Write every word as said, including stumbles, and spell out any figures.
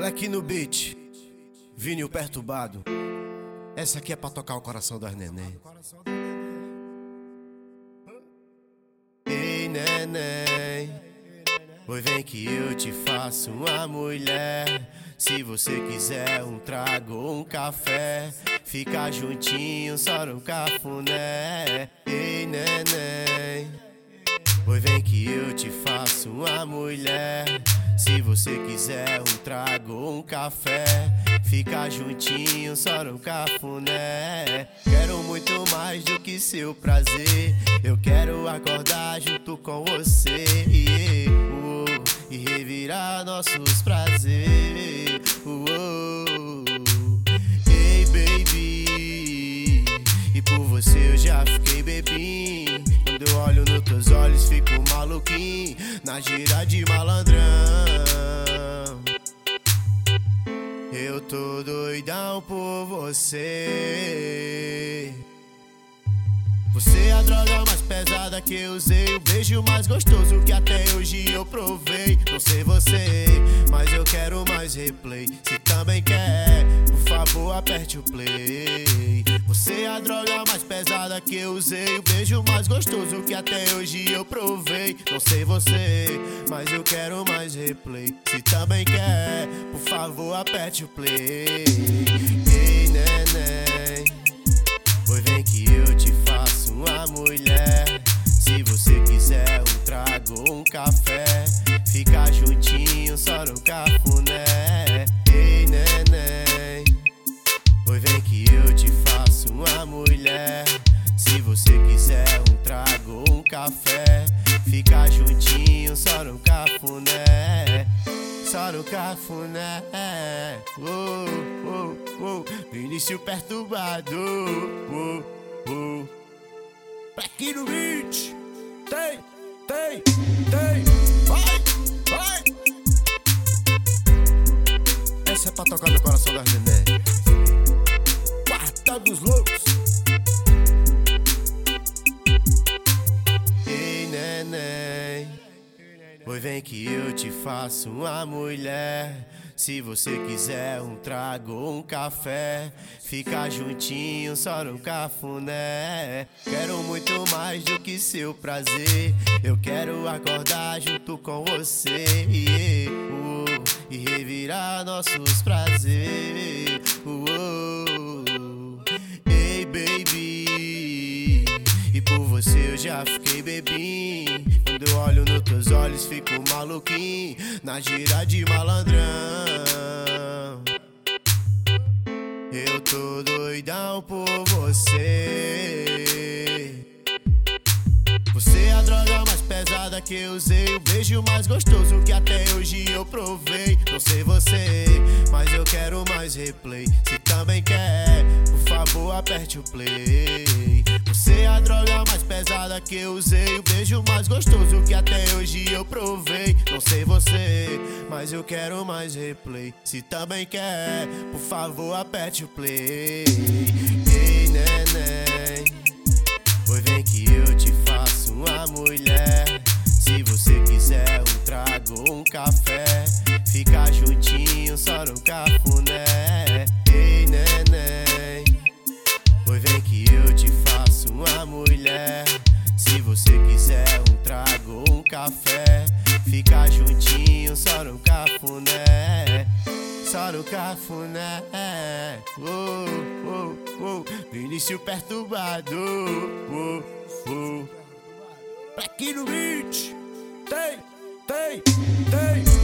Black no beat, Vini o perturbado. Essa aqui é pra tocar o coração das neném. Ei, neném, oi, vem que eu te faço uma mulher. Se você quiser um trago ou um café, fica juntinho só no cafuné. Ei, neném, oi, vem que eu te faço uma mulher. Se você quiser um trago ou um café, fica juntinho só no cafuné. Quero muito mais do que seu prazer, eu quero acordar junto com você, yeah, uh, e revirar nossos prazeres, uh, uh. Ei, baby, e por você eu já fiquei bebinho. Quando eu olho nos teus olhos fico maluquinho, na gira de malandrão. Eu tô doidão por você. Você é a droga mais pesada que eu usei, o beijo mais gostoso que até hoje eu provei. Não sei você, mas eu quero mais replay. Se também quer, por favor aperte o play. Você é a droga mais pesada que eu usei, o beijo mais gostoso que até hoje eu provei. Não sei você, mas eu quero mais replay. Se também quer, por favor aperte o play. Ei, neném, oi, vem que eu te faço uma mulher. Se você quiser um trago ou um café, fica juntinho só no cafuné. Ei, neném, oi, vem que eu te faço uma mulher. Se você quiser um trago ou um café, fica juntinho só no cafuné. Só no cafuné, oh, oh, oh. Início perturbado, oh, oh. Black no beat, tem, tem, tem, vai, vai. Essa é pra tocar no coração das neném. Quarta dos loucos. Ei, neném, oi, vem que eu te faço uma mulher. Se você quiser um trago ou um café, fica juntinho só no cafuné. Quero muito mais do que seu prazer, eu quero acordar junto com você, yeah, uh, e revirar nossos prazeres, uh, uh. Ei, baby, e por você eu já fiquei bebinho. Quando eu olho nos teus olhos fico maluquinho, na gira de malandrão. Eu tô doidão por você. Você é a droga mais pesada que eu usei, o beijo mais gostoso que até hoje eu provei. Não sei você, mas eu quero mais replay. Se também quer, por favor aperte o play. Você é a droga mais pesada que eu usei, o beijo mais gostoso que até hoje eu provei. Não sei você, mas eu quero mais replay. Se também quer, por favor aperte o play. Ei, neném, oi, vem que eu te faço uma mulher. Se você quiser um trago ou um café, fica juntinho só no cafuné. Ei, neném, oi, vem que eu te faço uma mulher. Se você quiser um trago ou um café, fica juntinho só no cafuné. Só no cafuné, oh, oh, oh. Início perturbado, oh, oh. Black no beat, tem, tem, tem.